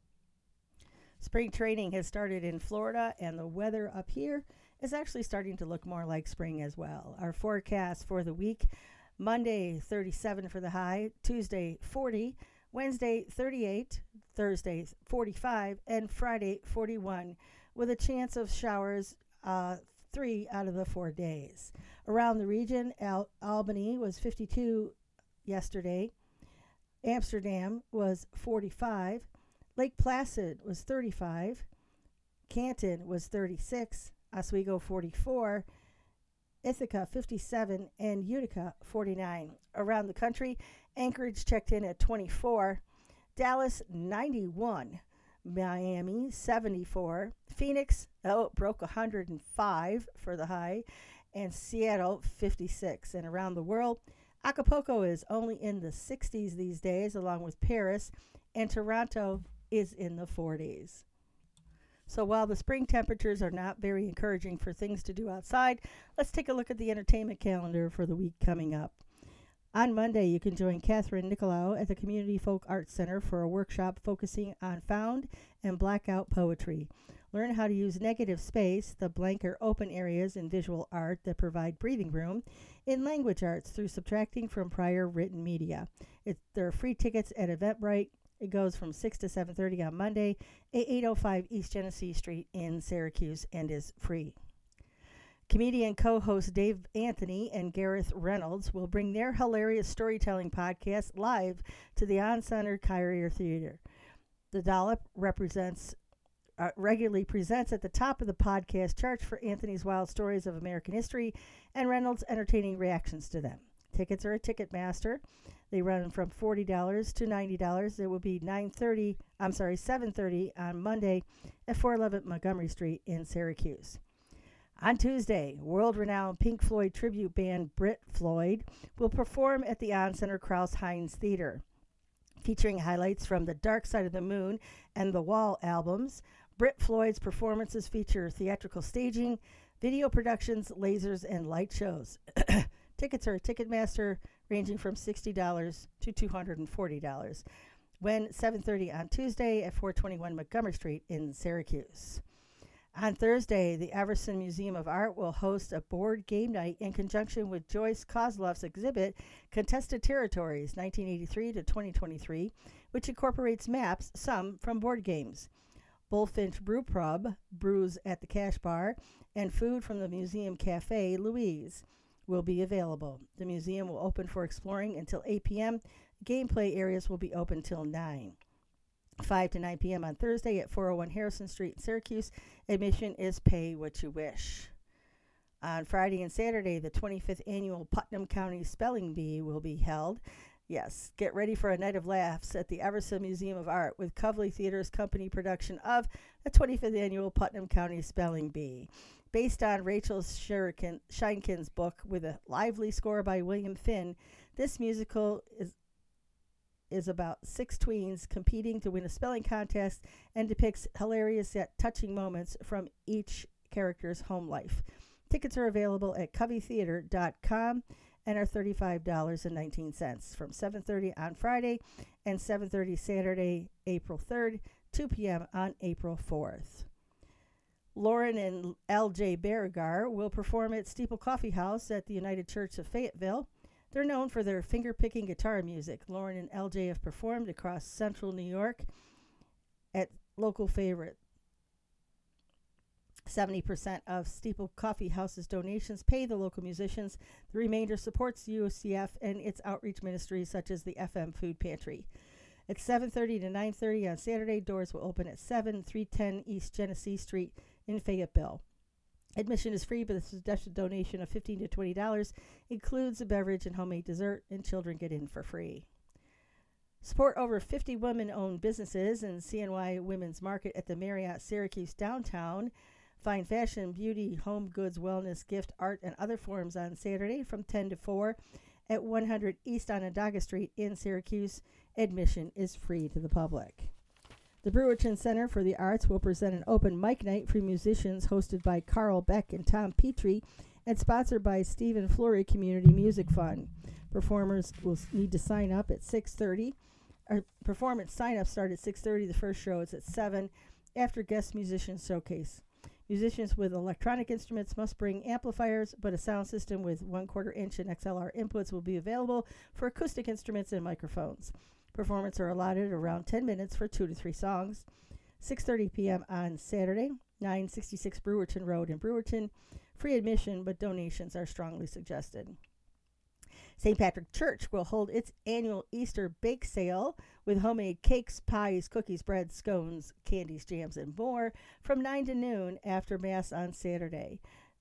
Spring training has started in Florida, and the weather up here is actually starting to look more like spring as well. Our forecast for the week: Monday, 37 for the high, Tuesday, 40, Wednesday, 38, Thursday, 45, and Friday, 41, with a chance of showers 3 out of the 4 days. Around the region, Albany was 52 yesterday. Amsterdam was 45. Lake Placid was 35. Canton was 36. Oswego, 44. Ithaca, 57, and Utica, 49. Around the country, Anchorage checked in at 24, Dallas, 91, Miami, 74, Phoenix, broke 105 for the high, and Seattle, 56. And around the world, Acapulco is only in the 60s these days, along with Paris, and Toronto is in the 40s. So while the spring temperatures are not very encouraging for things to do outside, let's take a look at the entertainment calendar for the week coming up. On Monday, you can join Catherine Nicolau at the Community Folk Arts Center for a workshop focusing on found and blackout poetry. Learn how to use negative space, the blank or open areas in visual art that provide breathing room, in language arts through subtracting from prior written media. There are free tickets at Eventbrite. It goes from 6 to 7:30 on Monday at 805 East Genesee Street in Syracuse and is free. Comedian co-host Dave Anthony and Gareth Reynolds will bring their hilarious storytelling podcast live to the On-Center Kyrier Theater. The Dollop regularly presents at the top of the podcast charts for Anthony's wild stories of American history and Reynolds' entertaining reactions to them. Tickets are at Ticketmaster. They run from $40 to $90. It will be 7:30 on Monday at 411 Montgomery Street in Syracuse. On Tuesday, world-renowned Pink Floyd tribute band Brit Floyd will perform at the On-Center Krause-Heinz Theater. Featuring highlights from The Dark Side of the Moon and The Wall albums, Brit Floyd's performances feature theatrical staging, video productions, lasers, and light shows. Tickets are at Ticketmaster, ranging from $60 to $240. When 7:30 on Tuesday at 421 Montgomery Street in Syracuse. On Thursday, the Everson Museum of Art will host a board game night in conjunction with Joyce Kozloff's exhibit, Contested Territories, 1983 to 2023, which incorporates maps, some from board games. Bullfinch Brew Pub, brews at the Cash Bar, and food from the Museum Cafe, Louise, will be available. The museum will open for exploring until 8 p.m. Gameplay areas will be open till 9. 5 to 9 p.m. on Thursday at 401 Harrison Street in Syracuse. Admission is pay what you wish. On Friday and Saturday, the 25th annual Putnam County Spelling Bee will be held. Yes, get ready for a night of laughs at the Everson Museum of Art with Covely Theater's company production of the 25th annual Putnam County Spelling Bee. Based on Rachel Scheinkin's book with a lively score by William Finn, this musical is about 6 tweens competing to win a spelling contest and depicts hilarious yet touching moments from each character's home life. Tickets are available at coveytheater.com and are $35.19 from 7:30 on Friday and 7:30 Saturday, April 3rd, 2 p.m. on April 4th. Lauren and L.J. Berrigar will perform at Steeple Coffee House at the United Church of Fayetteville. They're known for their finger-picking guitar music. Lauren and LJ have performed across central New York at local favorite. 70% of Steeple Coffee House's donations pay the local musicians. The remainder supports UCF and its outreach ministries such as the FM Food Pantry. At 7:30 to 9:30 on Saturday, doors will open at 310 East Genesee Street in Fayetteville. Admission is free, but the suggested donation of $15 to $20 includes a beverage and homemade dessert, and children get in for free. Support over 50 women-owned businesses in CNY Women's Market at the Marriott Syracuse downtown. Find fashion, beauty, home goods, wellness, gift, art, and other forms on Saturday from 10 to 4 at 100 East Onondaga Street in Syracuse. Admission is free to the public. The Brewerton Center for the Arts will present an open mic night for musicians hosted by Carl Beck and Tom Petrie and sponsored by Stephen Flory Community Music Fund. Performers will need to sign up at 6:30. Performance sign-ups start at 6:30. The first show is at 7 after guest musicians showcase. Musicians with electronic instruments must bring amplifiers, but a sound system with 1/4 inch and XLR inputs will be available for acoustic instruments and microphones. Performances are allotted around 10 minutes for 2 to 3 songs. 6:30 p.m. on Saturday, 966 Brewerton Road in Brewerton. Free admission, but donations are strongly suggested. St. Patrick Church will hold its annual Easter bake sale with homemade cakes, pies, cookies, bread, scones, candies, jams, and more from 9 to noon after Mass on Saturday.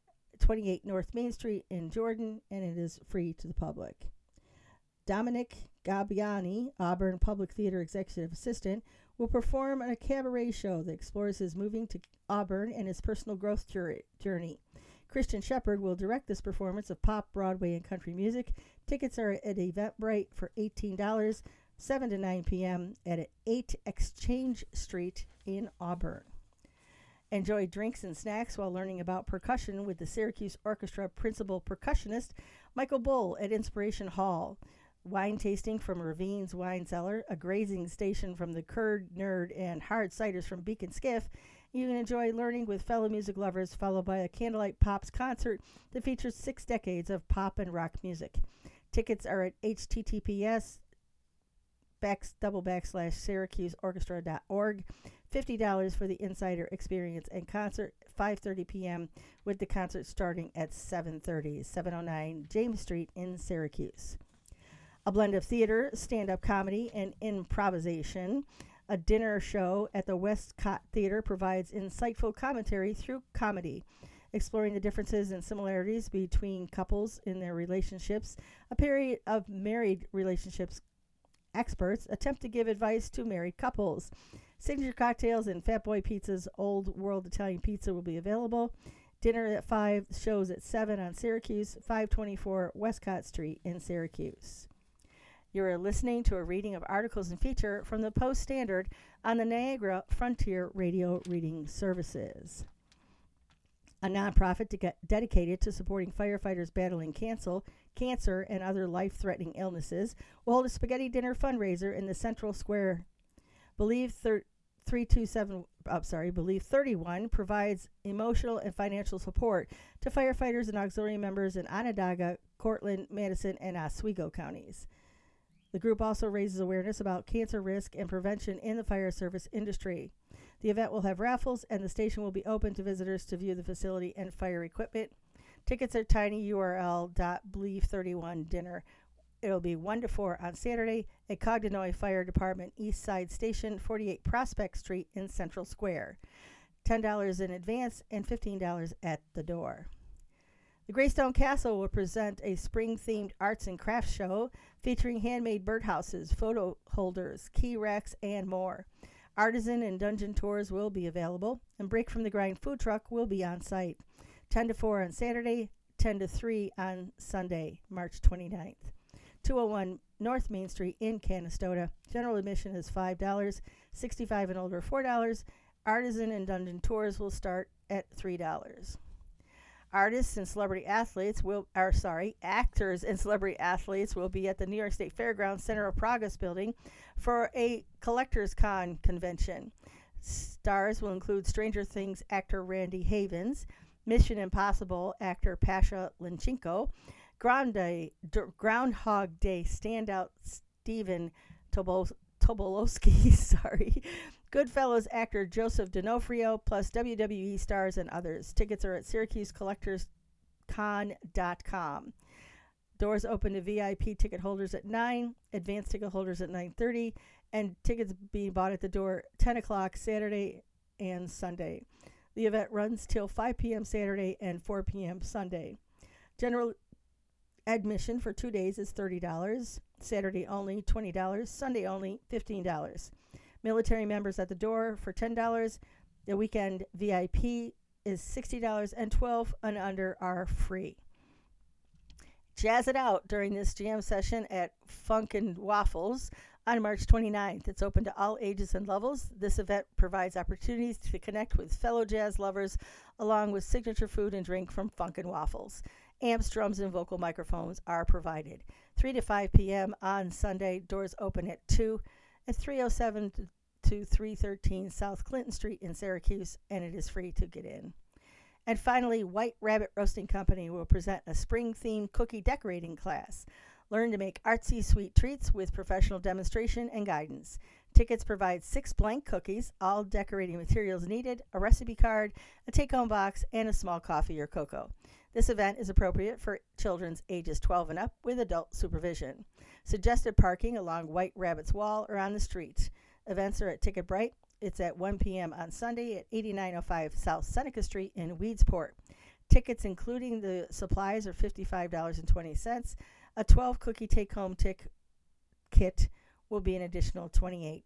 28 North Main Street in Jordan, and it is free to the public. Dominic Gabbiani, Auburn Public Theater Executive Assistant, will perform a cabaret show that explores his moving to Auburn and his personal growth journey. Christian Shepard will direct this performance of pop, Broadway, and country music. Tickets are at Eventbrite for $18, 7 to 9 p.m. at 8 Exchange Street in Auburn. Enjoy drinks and snacks while learning about percussion with the Syracuse Orchestra principal percussionist Michael Bull at Inspiration Hall. Wine tasting from Ravine's Wine Cellar, a grazing station from the Curd, Nerd, and Hard Ciders from Beacon Skiff. You can enjoy learning with fellow music lovers, followed by a Candlelight Pops concert that features 6 decades of pop and rock music. Tickets are at https /SyracuseOrchestra.org. $50 for the Insider Experience and concert, 5:30 p.m. with the concert starting at 7:30, 709 James Street in Syracuse. A blend of theater, stand-up comedy, and improvisation. A dinner show at the Westcott Theater provides insightful commentary through comedy, exploring the differences and similarities between couples in their relationships. A period of married relationships experts attempt to give advice to married couples. Signature cocktails and Fat Boy Pizza's Old World Italian Pizza will be available. Dinner at 5, shows at 7 on Syracuse, 524 Westcott Street in Syracuse. You are listening to a reading of articles and feature from the Post-Standard on the Niagara Frontier Radio Reading Services. A nonprofit dedicated to supporting firefighters battling cancer, and other life-threatening illnesses will hold a spaghetti dinner fundraiser in the Central Square. Believe 31 provides emotional and financial support to firefighters and auxiliary members in Onondaga, Cortland, Madison, and Oswego counties. The group also raises awareness about cancer risk and prevention in the fire service industry. The event will have raffles, and the station will be open to visitors to view the facility and fire equipment. Tickets are tinyurl.believe31dinner. It'll be 1 to 4 on Saturday at Cogdenoy Fire Department, East Side Station, 48 Prospect Street in Central Square. $10 in advance and $15 at the door. The Greystone Castle will present a spring-themed arts and crafts show featuring handmade birdhouses, photo holders, key racks, and more. Artisan and dungeon tours will be available, and Break from the Grind food truck will be on site. 10 to 4 on Saturday, 10 to 3 on Sunday, March 29th. 201 North Main Street in Canastota. General admission is $5, 65 and older $4. Artisan and dungeon tours will start at $3. Actors and celebrity athletes will be at the New York State Fairgrounds Center of Progress building for a Collectors Con convention. Stars will include Stranger Things actor Randy Havens, Mission Impossible actor Pasha Lenchenko, Groundhog Day standout Stephen Tobolowsky, Goodfellas actor Joseph D'Onofrio, plus WWE stars and others. Tickets are at SyracuseCollectorsCon.com. Doors open to VIP ticket holders at 9, advanced ticket holders at 9:30, and tickets being bought at the door 10 o'clock Saturday and Sunday. The event runs till 5 p.m. Saturday and 4 p.m. Sunday. General admission for 2 days is $30, Saturday only $20, Sunday only $15. Military members at the door for $10. The weekend VIP is $60, and 12 and under are free. Jazz it out during this jam session at Funkin' Waffles on March 29th. It's open to all ages and levels. This event provides opportunities to connect with fellow jazz lovers, along with signature food and drink from Funkin' Waffles. Amps, drums, and vocal microphones are provided. 3 to 5 p.m. on Sunday. Doors open at 2 at 307 to 313 South Clinton Street in Syracuse, and it is free to get in. And finally, White Rabbit Roasting Company will present a spring-themed cookie decorating class. Learn to make artsy sweet treats with professional demonstration and guidance. Tickets provide 6 blank cookies, all decorating materials needed, a recipe card, a take-home box, and a small coffee or cocoa. This event is appropriate for children's ages 12 and up with adult supervision. Suggested parking along White Rabbit's Wall or on the street. Events are at Ticketbrite. It's at 1 p.m. on Sunday at 8905 South Seneca Street in Weedsport. Tickets, including the supplies, are $55.20. A 12-cookie take-home kit will be an additional $28.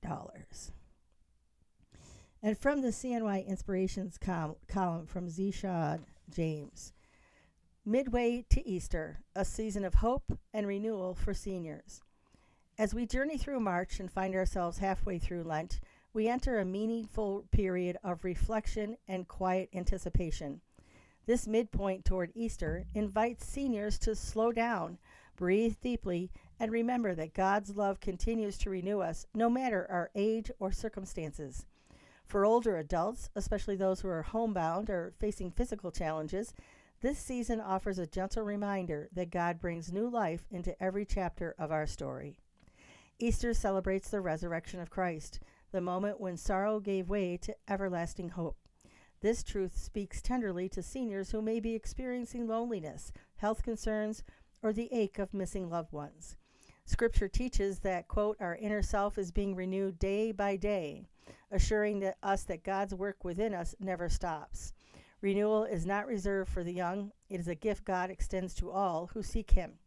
And from the CNY Inspirations column from Zishad James. Midway to Easter, a season of hope and renewal for seniors. As we journey through March and find ourselves halfway through Lent, we enter a meaningful period of reflection and quiet anticipation. This midpoint toward Easter invites seniors to slow down, breathe deeply, and remember that God's love continues to renew us no matter our age or circumstances. For older adults, especially those who are homebound or facing physical challenges, this season offers a gentle reminder that God brings new life into every chapter of our story. Easter celebrates the resurrection of Christ, the moment when sorrow gave way to everlasting hope. This truth speaks tenderly to seniors who may be experiencing loneliness, health concerns, or the ache of missing loved ones. Scripture teaches that, quote, our inner self is being renewed day by day, assuring us that God's work within us never stops. Renewal is not reserved for the young. It is a gift God extends to all who seek Him.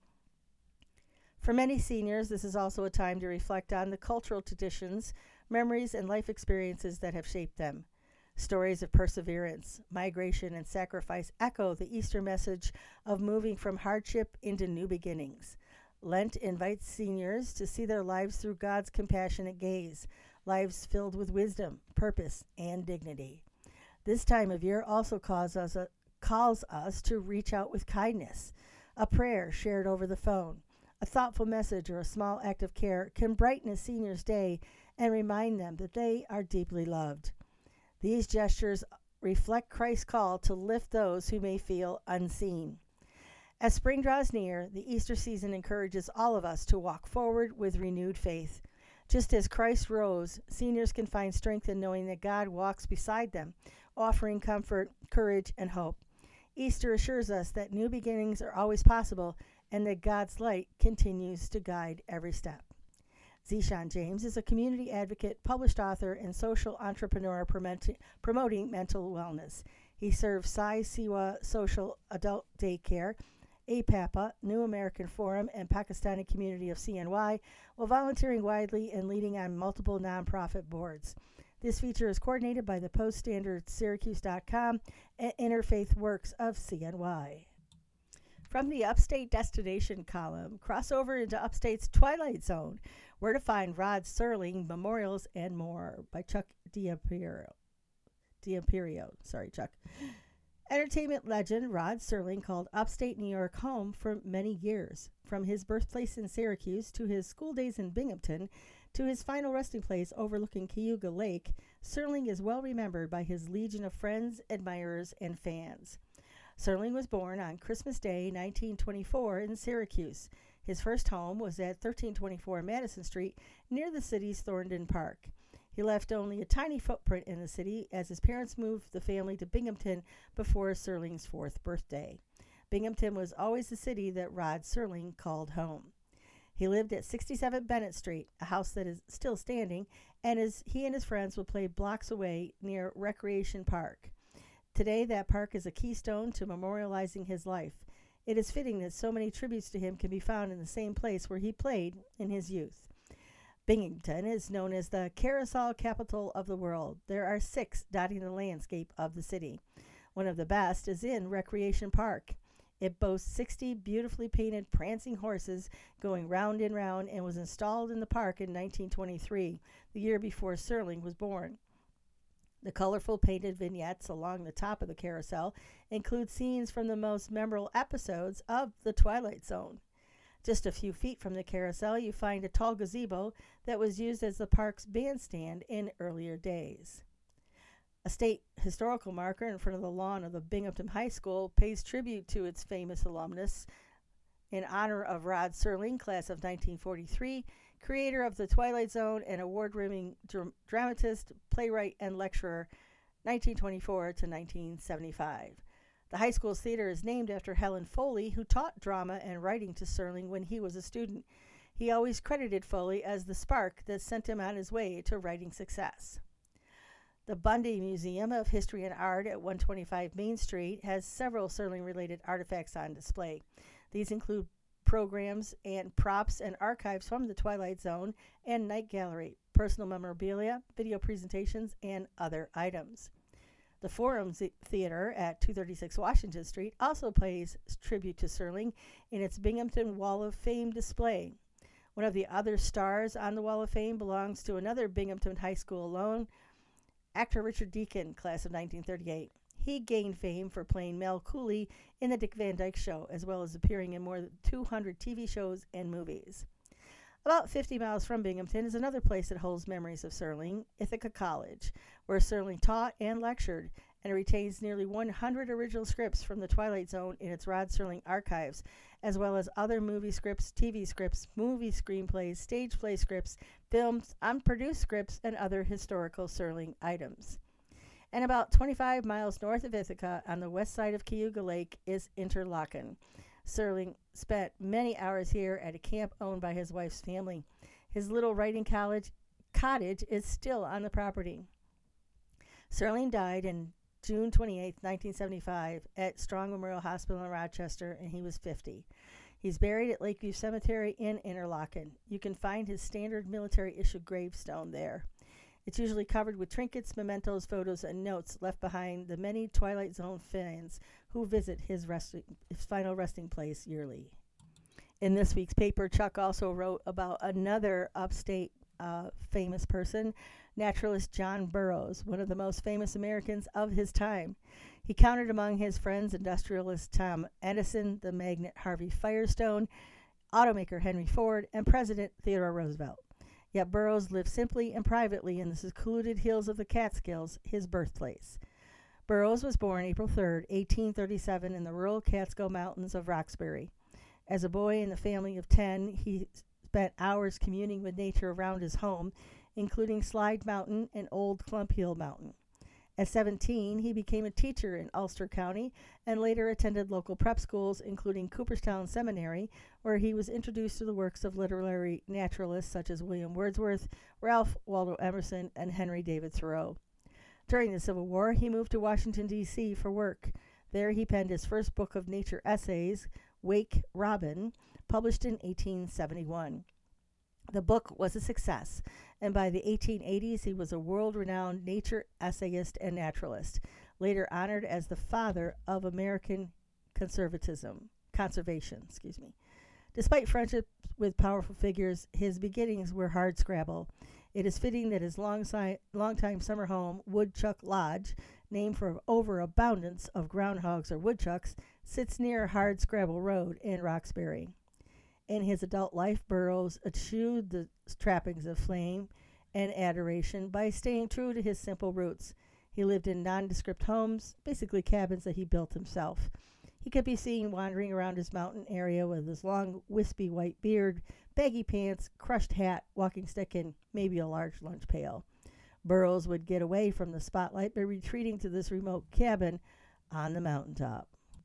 For many seniors, this is also a time to reflect on the cultural traditions, memories, and life experiences that have shaped them. Stories of perseverance, migration, and sacrifice echo the Easter message of moving from hardship into new beginnings. Lent invites seniors to see their lives through God's compassionate gaze, lives filled with wisdom, purpose, and dignity. This time of year also calls us to reach out with kindness. A prayer shared over the phone, a thoughtful message, or a small act of care can brighten a senior's day and remind them that they are deeply loved. These gestures reflect Christ's call to lift those who may feel unseen. As spring draws near, the Easter season encourages all of us to walk forward with renewed faith. Just as Christ rose, seniors can find strength in knowing that God walks beside them, offering comfort, courage, and hope. Easter assures us that new beginnings are always possible and that God's light continues to guide every step. Zishan James is a community advocate, published author, and social entrepreneur promoting mental wellness. He serves Sai Siwa Social Adult Daycare, APAPA, New American Forum, and Pakistani community of CNY, while volunteering widely and leading on multiple nonprofit boards. This feature is coordinated by the PostStandardSyracuse.com and Interfaith Works of CNY. From the Upstate Destination column, cross over into Upstate's Twilight Zone, where to find Rod Serling, Memorials, and More by Chuck D'Imperio. Sorry, Chuck. Entertainment legend Rod Serling called upstate New York home for many years. From his birthplace in Syracuse to his school days in Binghamton to his final resting place overlooking Cayuga Lake, Serling is well remembered by his legion of friends, admirers, and fans. Serling was born on Christmas Day, 1924, in Syracuse. His first home was at 1324 Madison Street, near the city's Thorndon Park. He left only a tiny footprint in the city as his parents moved the family to Binghamton before Serling's 4th birthday. Binghamton was always the city that Rod Serling called home. He lived at 67 Bennett Street, a house that is still standing, and he and his friends would play blocks away near Recreation Park. Today, that park is a keystone to memorializing his life. It is fitting that so many tributes to him can be found in the same place where he played in his youth. Binghamton is known as the carousel capital of the world. There are 6 dotting the landscape of the city. One of the best is in Recreation Park. It boasts 60 beautifully painted prancing horses going round and round and was installed in the park in 1923, the year before Serling was born. The colorful painted vignettes along the top of the carousel include scenes from the most memorable episodes of The Twilight Zone. Just a few feet from the carousel, you find a tall gazebo that was used as the park's bandstand in earlier days. A state historical marker in front of the lawn of the Binghamton High School pays tribute to its famous alumnus in honor of Rod Serling, class of 1943, creator of The Twilight Zone and award-winning dramatist, playwright, and lecturer, 1924 to 1975. The high school's theater is named after Helen Foley, who taught drama and writing to Serling when he was a student. He always credited Foley as the spark that sent him on his way to writing success. The Bundy Museum of History and Art at 125 Main Street has several Serling-related artifacts on display. These include programs and props and archives from the Twilight Zone and Night Gallery, personal memorabilia, video presentations, and other items. The Forum Theater at 236 Washington Street also pays tribute to Serling in its Binghamton Wall of Fame display. One of the other stars on the Wall of Fame belongs to another Binghamton High School alum, actor Richard Deacon, class of 1938. He gained fame for playing Mel Cooley in The Dick Van Dyke Show, as well as appearing in more than 200 TV shows and movies. About 50 miles from Binghamton is another place that holds memories of Serling, Ithaca College, where Serling taught and lectured, and retains nearly 100 original scripts from the Twilight Zone in its Rod Serling archives, as well as other movie scripts, TV scripts, movie screenplays, stage play scripts, films, unproduced scripts, and other historical Serling items. And about 25 miles north of Ithaca, on the west side of Cayuga Lake, is Interlaken. Serling spent many hours here at a camp owned by his wife's family. His little writing cottage is still on the property. Serling died in June 28, 1975, at Strong Memorial Hospital in Rochester, and he was 50. He's buried at Lakeview Cemetery in Interlaken. You can find his standard military-issued gravestone there. It's usually covered with trinkets, mementos, photos, and notes left behind the many Twilight Zone fans who visit his final resting place yearly. In this week's paper, Chuck also wrote about another upstate famous person, naturalist John Burroughs, one of the most famous Americans of his time. He counted among his friends industrialist Tom Edison, the magnate Harvey Firestone, automaker Henry Ford, and President Theodore Roosevelt. Yet Burroughs lived simply and privately in the secluded hills of the Catskills, his birthplace. Burroughs was born April 3, 1837, in the rural Catskill Mountains of Roxbury. As a boy in the family of 10, he spent hours communing with nature around his home, including Slide Mountain and Old Clump Hill Mountain. At 17, he became a teacher in Ulster County and later attended local prep schools, including Cooperstown Seminary, where he was introduced to the works of literary naturalists such as William Wordsworth, Ralph Waldo Emerson, and Henry David Thoreau. During the Civil War, he moved to Washington, D.C. for work. There he penned his first book of nature essays, Wake Robin, published in 1871. The book was a success, and by the 1880s he was a world-renowned nature essayist and naturalist, later honored as the father of American conservation. Despite friendship with powerful figures, his beginnings were hardscrabble. It is fitting that his longtime summer home, Woodchuck Lodge, named for overabundance of groundhogs or woodchucks, sits near Hardscrabble Road in Roxbury. In his adult life, Burroughs eschewed the trappings of fame and adoration by staying true to his simple roots. He lived in nondescript homes, basically cabins that he built himself. He could be seen wandering around his mountain area with his long, wispy white beard, baggy pants, crushed hat, walking stick, and maybe a large lunch pail. Burroughs would get away from the spotlight by retreating to this remote cabin on the mountaintop.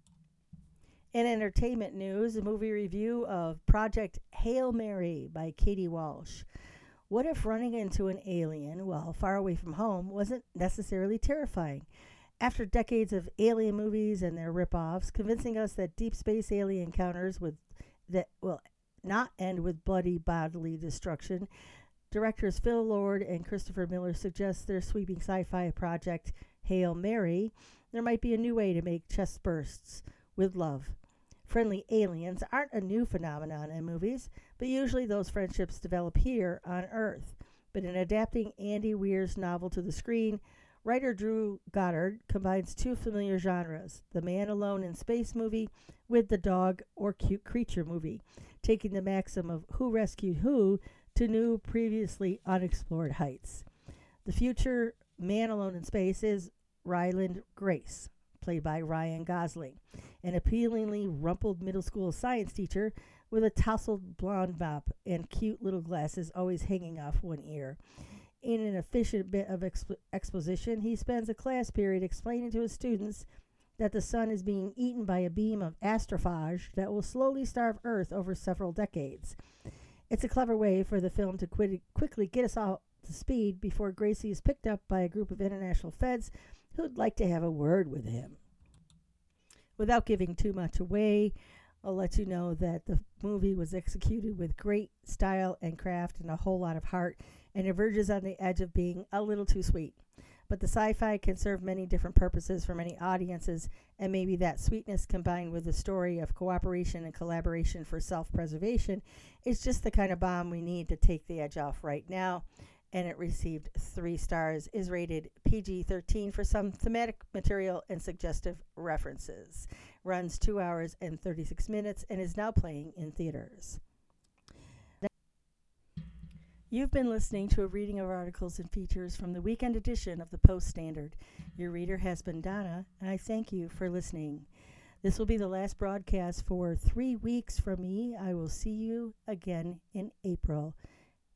In entertainment news, a movie review of Project Hail Mary by Katie Walsh. What if running into an alien while far away from home wasn't necessarily terrifying? After decades of alien movies and their rip-offs convincing us that deep space alien encounters will not end with bloody bodily destruction, directors Phil Lord and Christopher Miller suggest their sweeping sci-fi project Hail Mary, there might be a new way to make chest bursts with love. Friendly aliens aren't a new phenomenon in movies, but usually those friendships develop here on Earth. But in adapting Andy Weir's novel to the screen, writer Drew Goddard combines two familiar genres, the man alone in space movie with the dog or cute creature movie, taking the maxim of who rescued who to new, previously unexplored heights. The future man alone in space is Ryland Grace, played by Ryan Gosling, an appealingly rumpled middle school science teacher with a tousled blonde mop and cute little glasses always hanging off one ear. In an efficient bit of exposition, he spends a class period explaining to his students that the sun is being eaten by a beam of astrophage that will slowly starve Earth over several decades. It's a clever way for the film to quickly get us all to speed before Gracie is picked up by a group of international feds who'd like to have a word with him. Without giving too much away, I'll let you know that the movie was executed with great style and craft and a whole lot of heart, and it verges on the edge of being a little too sweet. But the sci-fi can serve many different purposes for many audiences, and maybe that sweetness combined with the story of cooperation and collaboration for self-preservation is just the kind of bomb we need to take the edge off right now. And it received 3 stars, is rated PG-13 for some thematic material and suggestive references. Runs 2 hours and 36 minutes and is now playing in theaters. You've been listening to a reading of articles and features from the weekend edition of the Post Standard. Your reader has been Donna, and I thank you for listening. This will be the last broadcast for 3 weeks from me. I will see you again in April.